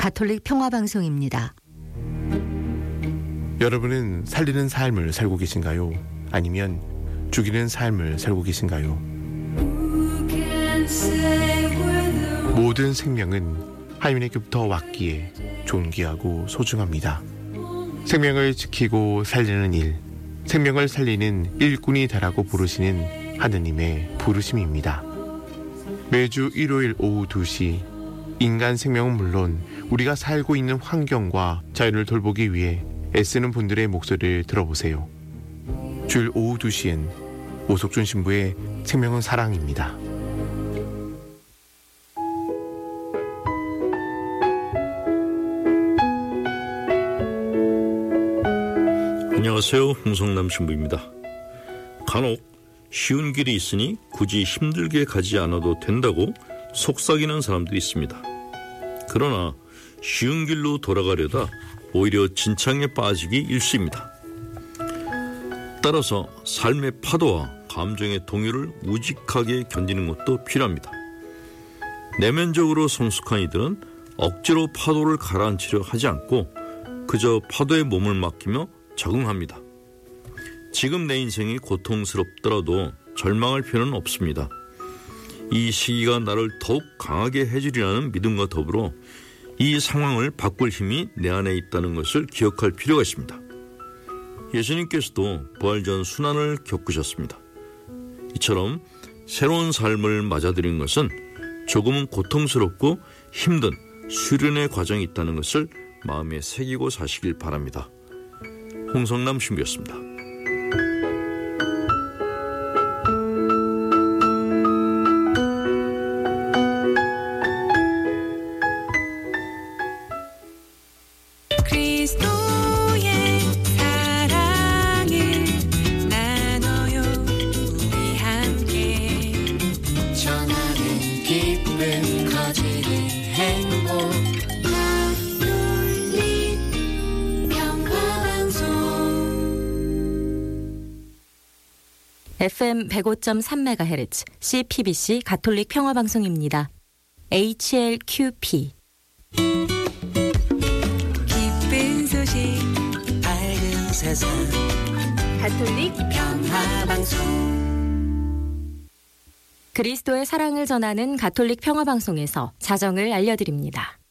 가톨릭 평화방송입니다. 여러분은 살리는 삶을 살고 계신가요? 아니면 죽이는 삶을 살고 계신가요? 모든 생명은 하나님께부터 왔기에 존귀하고 소중합니다. 생명을 지키고 살리는 일, 생명을 살리는 일꾼이 되라고 부르시는 하느님의 부르심입니다. 매주 일요일 오후 2시 인간 생명은 물론 우리가 살고 있는 환경과 자연을 돌보기 위해 애쓰는 분들의 목소리를 들어보세요. 주일 오후 2시엔 오석준 신부의 생명은 사랑입니다. 안녕하세요. 홍성남 신부입니다. 간혹 쉬운 길이 있으니 굳이 힘들게 가지 않아도 된다고 속삭이는 사람도 있습니다. 그러나 쉬운 길로 돌아가려다 오히려 진창에 빠지기 일쑤입니다. 따라서 삶의 파도와 감정의 동요를 우직하게 견디는 것도 필요합니다. 내면적으로 성숙한 이들은 억지로 파도를 가라앉히려 하지 않고 그저 파도에 몸을 맡기며 적응합니다. 지금 내 인생이 고통스럽더라도 절망할 필요는 없습니다. 이 시기가 나를 더욱 강하게 해주리라는 믿음과 더불어 이 상황을 바꿀 힘이 내 안에 있다는 것을 기억할 필요가 있습니다. 예수님께서도 부활 전 순환을 겪으셨습니다. 이처럼 새로운 삶을 맞아들이는 것은 조금은 고통스럽고 힘든 수련의 과정이 있다는 것을 마음에 새기고 사시길 바랍니다. 홍성남 신부였습니다. FM 105.3MHz CPBC 가톨릭 평화방송입니다. HLQP 기쁜 소식 밝은 세상 가톨릭 평화방송 그리스도의 사랑을 전하는 가톨릭 평화방송에서 자정을 알려드립니다.